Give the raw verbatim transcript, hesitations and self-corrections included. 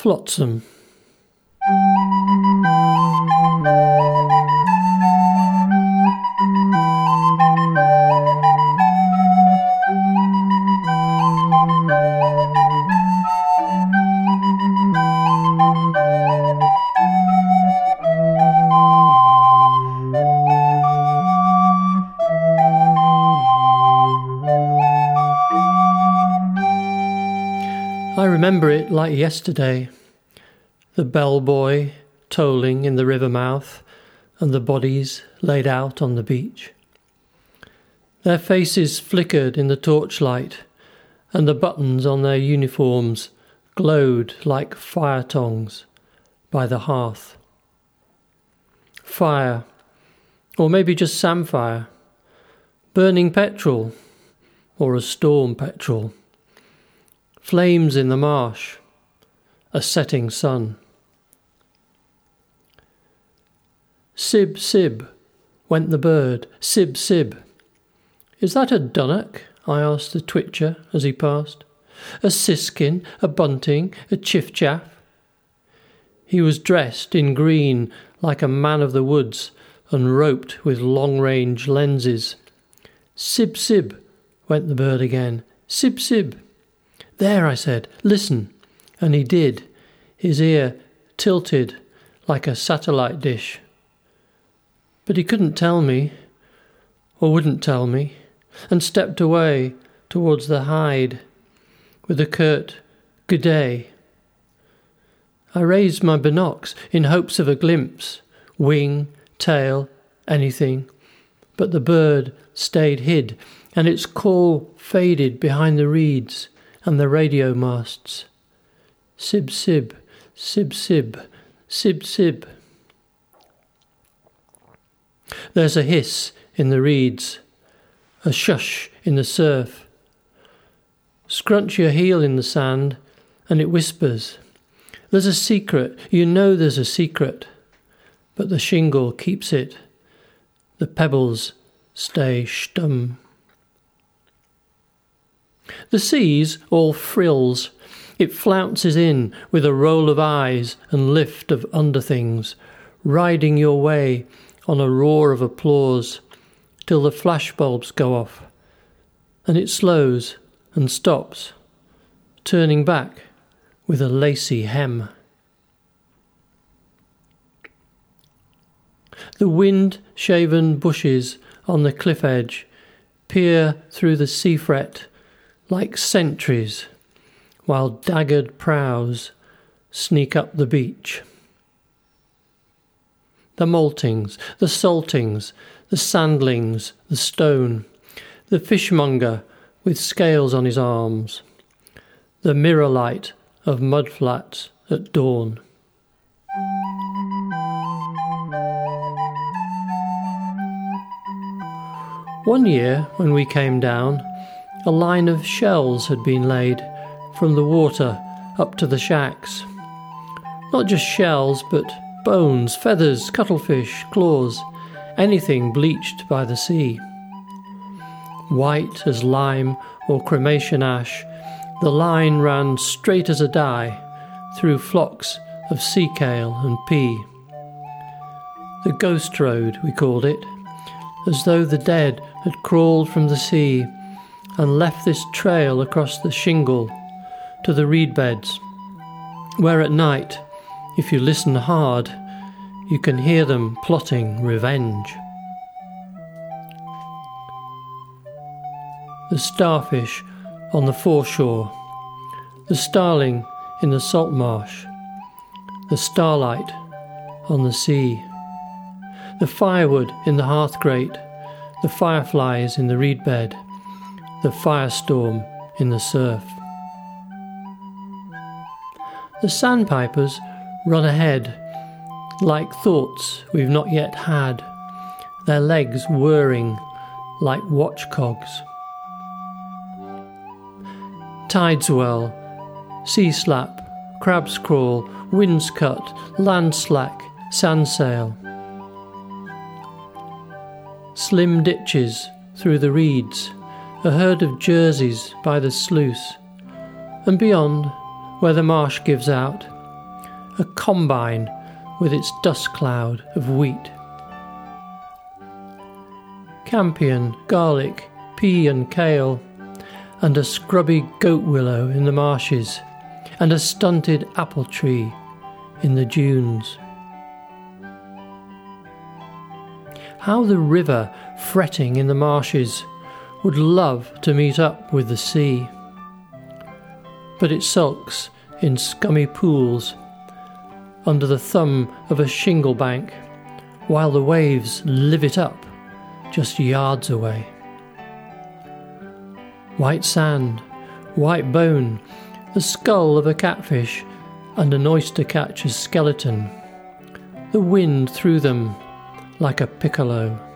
Flotsam. I remember it like yesterday, the bellboy tolling in the river mouth and the bodies laid out on the beach. Their faces flickered in the torchlight and the buttons on their uniforms glowed like fire tongs by the hearth. Fire, or maybe just samphire, burning petrol, or a storm petrol. Flames in the marsh, a setting sun. Sib, sib, went the bird, sib, sib. Is that a dunnock? I asked the twitcher as he passed. A siskin, a bunting, a chiff-chaff. He was dressed in green like a man of the woods and roped with long-range lenses. Sib, sib, went the bird again, sib, sib. There, I said, listen. And he did, his ear tilted like a satellite dish. But he couldn't tell me, or wouldn't tell me, and stepped away towards the hide with a curt good day. I raised my binocs in hopes of a glimpse, wing, tail, anything, but the bird stayed hid, and its call faded behind the reeds and the radio masts. Sib, sib, sib, sib, sib, sib. There's a hiss in the reeds, a shush in the surf. Scrunch your heel in the sand and it whispers. There's a secret, you know there's a secret, but the shingle keeps it. The pebbles stay stum. The sea's all frills. It flounces in with a roll of eyes and lift of underthings, riding your way on a roar of applause till the flashbulbs go off, and it slows and stops, turning back with a lacy hem. The wind-shaven bushes on the cliff edge peer through the sea fret like sentries, while daggered prows sneak up the beach. The maltings, the saltings, the sandlings, the stone, the fishmonger with scales on his arms, the mirror light of mudflats at dawn. One year, when we came down, a line of shells had been laid from the water up to the shacks. Not just shells, but bones, feathers, cuttlefish, claws, anything bleached by the sea. White as lime or cremation ash, the line ran straight as a die through flocks of sea kale and pea. The ghost road, we called it, as though the dead had crawled from the sea and left this trail across the shingle to the reed beds, where at night, if you listen hard, you can hear them plotting revenge. The starfish on the foreshore, the starling in the salt marsh, the starlight on the sea, the firewood in the hearth grate, the fireflies in the reed bed, the firestorm in the surf. The sandpipers run ahead, like thoughts we've not yet had, their legs whirring like watchcogs. Tideswell, sea slap, crab's crawl, wind's cut, land slack, sandsail. Slim ditches through the reeds, a herd of jerseys by the sluice, and beyond, where the marsh gives out, a combine with its dust cloud of wheat. Campion, garlic, pea and kale, and a scrubby goat willow in the marshes, and a stunted apple tree in the dunes. How the river, fretting in the marshes, would love to meet up with the sea. But it sulks in scummy pools under the thumb of a shingle bank, while the waves live it up just yards away. White sand, white bone, the skull of a catfish and an oyster-catcher's skeleton. The wind through them like a piccolo.